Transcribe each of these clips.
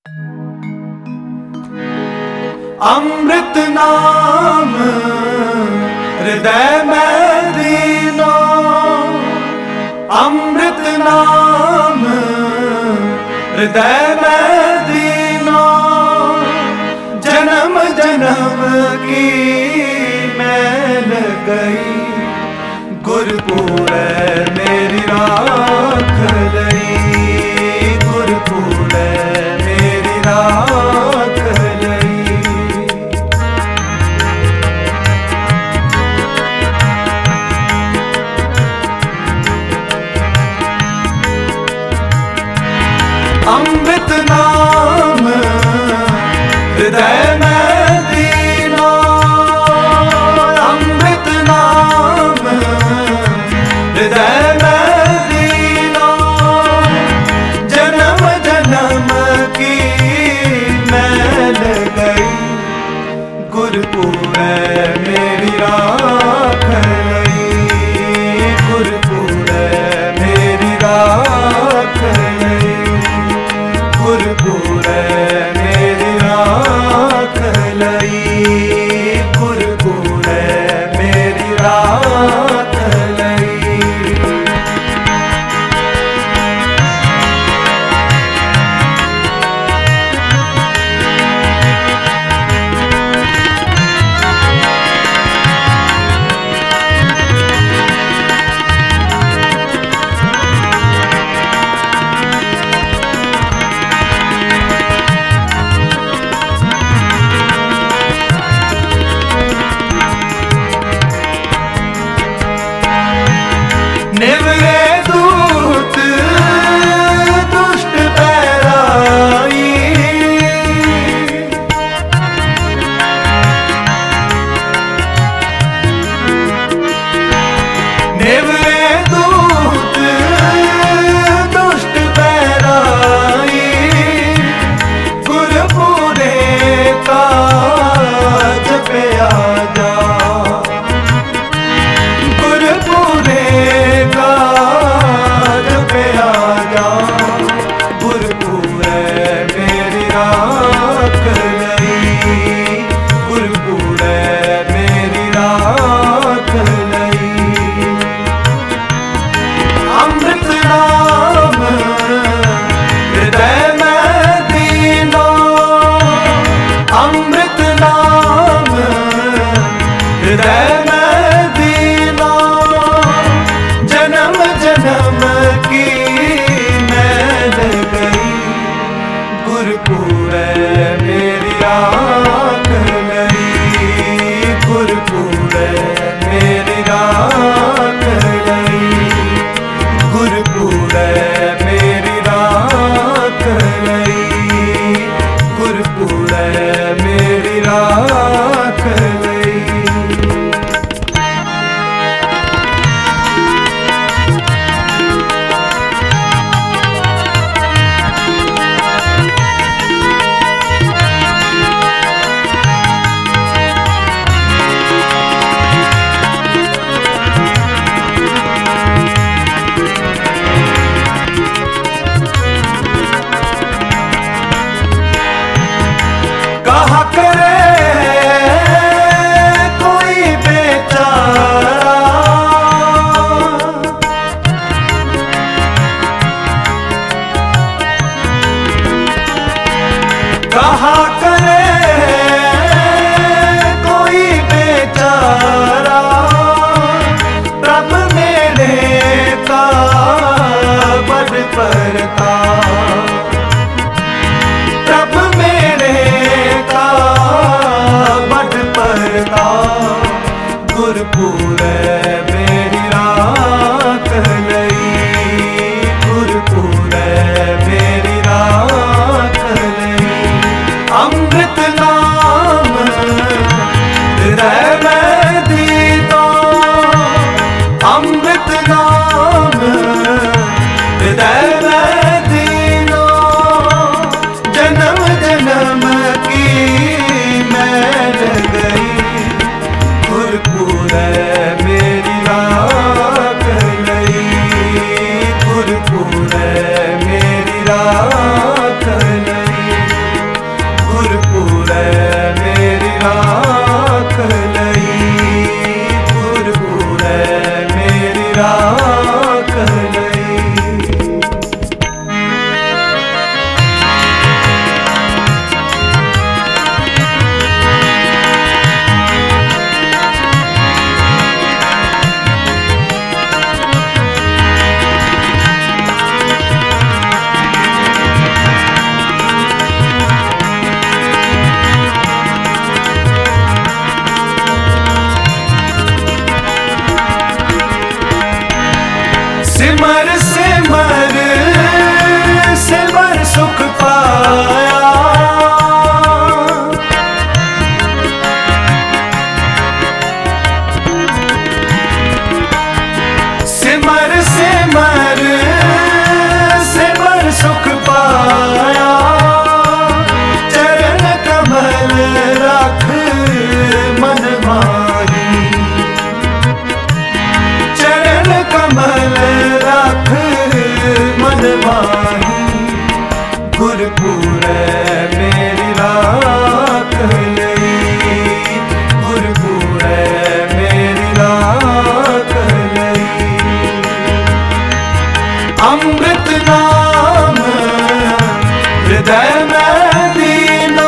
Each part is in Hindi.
अमृत नाम हृदय में दीनो, अमृत नाम हृदय में दीनो। जन्म जन्म की मैल गई, गुरपुर मेरी राख लई, गुरपुर मेरी राख लई। अमृत नाम हृदय में दीनो, अमृत नाम हृदय में दीनो। जन्म जन्म की मैल गई, गुरपुर मेरी राख लई, गुरपुर मेरी राख लई, गुरपुर मेरी राख लई, गुरपुर मेरी राख लई। निवरे दूत दुष्ट पैराई, निवरे दूत दुष्ट पैराई। गुरपुरे का जपया जा, गुरपुरे का जपया जा। गुरपुर मेरी राख लई, गुरपुर मेरी राख लई। अमृत नाम हृदय में दीनो, अमृत नाम हृदय में दीनो। जन्म जन्म की मैल गई, गुरपुर मेरी राख लई, गुरपुर मेरी राख लई, गुरपुर मेरी राख लई, गुरपुर मेरी राख लई। कहा करे कोई बेचारा, कहा करे कोई बेचारा। प्रभ मेरे का बड़ परता, प्रभ मेरे का बड़ परता। गुरपुर मेरी राख लई, गुरपुर मेरी राख लई। अमृत नाम हृदय में दीनो, अमृत नाम हृदय में माही गुरपुर मेरी राख लई गुरपुर मेरी राख लई अमृत नाम हृदय में दीना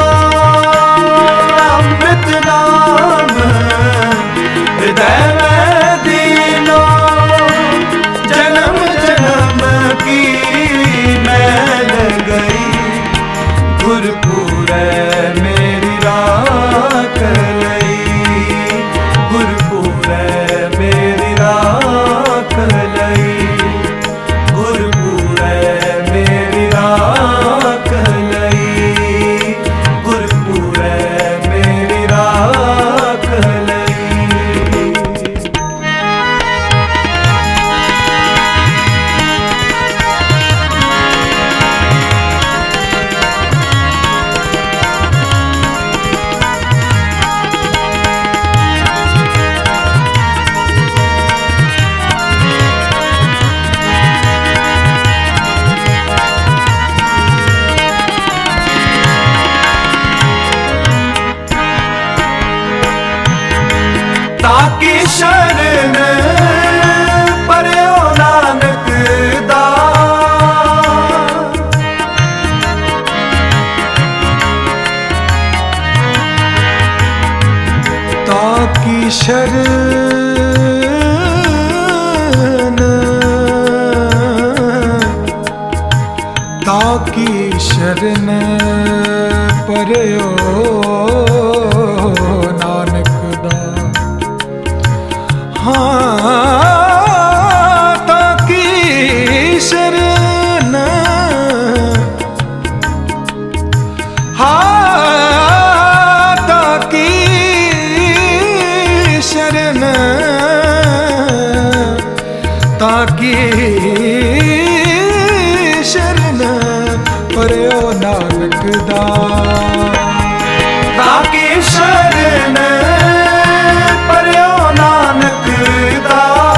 अमृत नाम हृदय में दीना जन्म जन्म की मैल गई गुरपुर मेरी राख लई गुरपुर मेरी राख लई गुरपुर मेरी राख लई गुरपुर मेरी राख लई ताकि शरण परयो नानक दा ताकि शरण ताकि शरण परयो नानक दा हाँ ताकि शरण हाँ ताकि शरण ताकि शरण परयो नानक दा ताकि शरण परयो नानक दा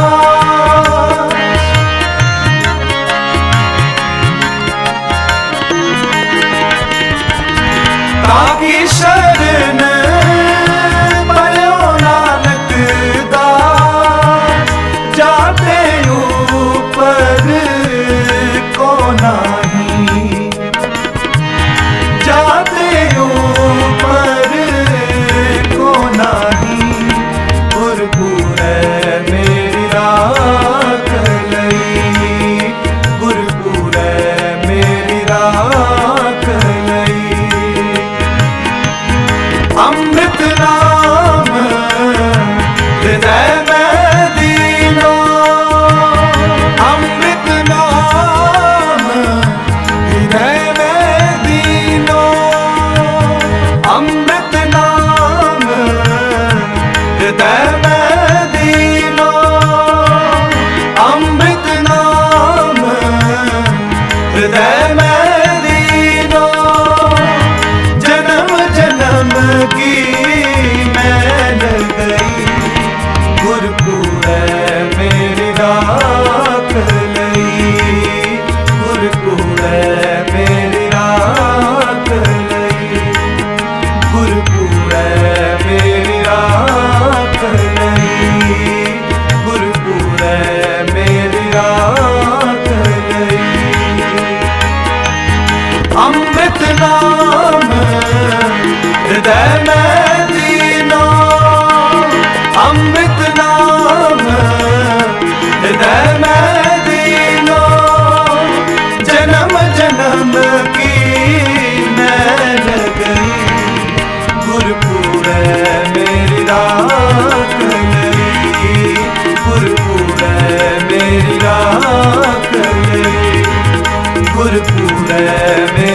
ताकि शरण परयो नानक दा जाते ऊपर को नहीं जाते ऊपर को नहीं गुरपुर मेरी राख लई गुरपुर मेरी राख लई अमृत नाम हृदय में दीना अमृत नाम हृदय में दीना अमृत नाम हृदय में दीना अमृत नाम हृदय में दीना जन्म जन्म की मैल गई गुरपुर मेरी राख लई गुरपुर मेरी राख लई गुरपुर मेरी राख लई गुरपुर मेरी राख लई अमृत नाम हृदय में दीना अमृत नाम हृदय में दीना जन्म जन्म की मैल गई गुरपुर मेरी राख लई गुरपुर मेरी राख लई गुरपुर मेरी